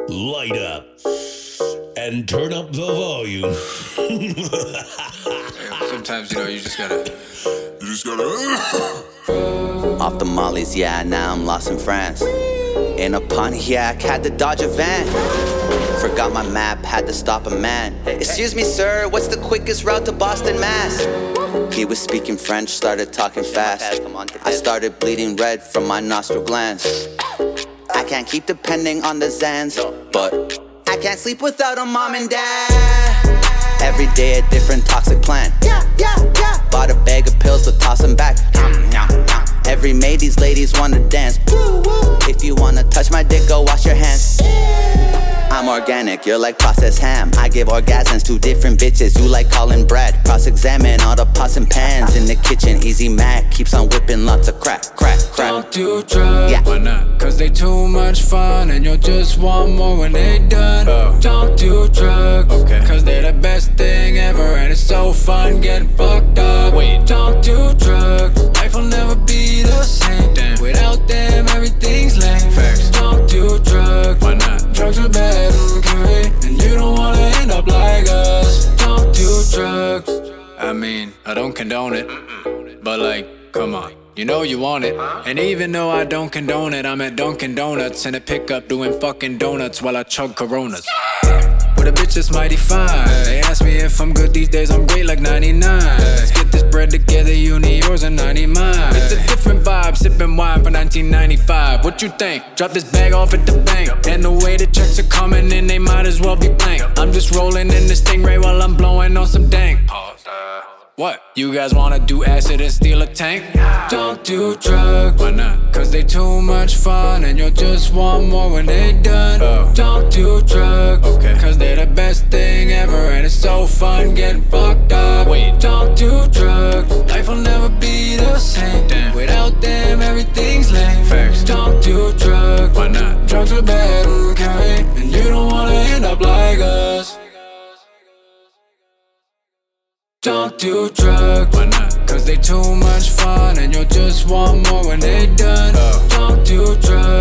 light up, and turn up the volume. Sometimes, you just gotta. Off the mollies, yeah, now I'm lost in France. In a Pontiac, had to dodge a van. Forgot my map, had to stop a man. Excuse me, sir, what's the quickest route to Boston, Mass? He was speaking French, started talking fast. I started bleeding red from my nostril glands. I can't keep depending on the Zans, but I can't sleep without a mom and dad. Every day a different toxic plan. Bought a bag of pills to toss them back. Every May these ladies wanna dance. If you wanna touch my dick, go wash your hands. I'm organic, you're like processed ham. I give orgasms to different bitches, you like Colin Brad. Cross-examine all the pots and pans in the kitchen. Easy Mac keeps on whipping lots of crack. Don't do drugs, why not? Cause they too much fun and you'll just want more when they done. Don't do drugs, cause they're the best thing ever and it's so fun getting fucked up. Wait, don't do drugs, life will never be the same. Damn. Without them everything's lame. Facts. Don't do drugs, why not? Drugs are bad, okay, and you don't wanna end up like us. Don't do drugs, I mean, I don't condone it, but like, come on, you know you want it. And even though I don't condone it, I'm at Dunkin' Donuts in a pickup doing fucking donuts while I chug Coronas. With a bitch that's mighty fine. They ask me if I'm good these days, I'm great like 99. Let's get this bread together, you need yours and I need mine. It's a different vibe, sipping wine for 1995. What you think? Drop this bag off at the bank, and the way the checks are coming in, they might as well be blank. I'm just rolling in the Stingray while I'm blowing on some dank. What? You guys wanna do acid and steal a tank? Don't do drugs, why not? Cause they too much fun and you'll just want more when they done. Don't do drugs, cause they're the best thing ever and it's so fun getting fucked up. Wait, don't do drugs, life will never be the same. Damn. Without them everything's lame. Facts. Don't do drugs, why not? Drugs are bad, okay, and you don't wanna end up like us. Don't do drugs, why not? Cause they too much fun and you'll just want more when they done. Don't do drugs.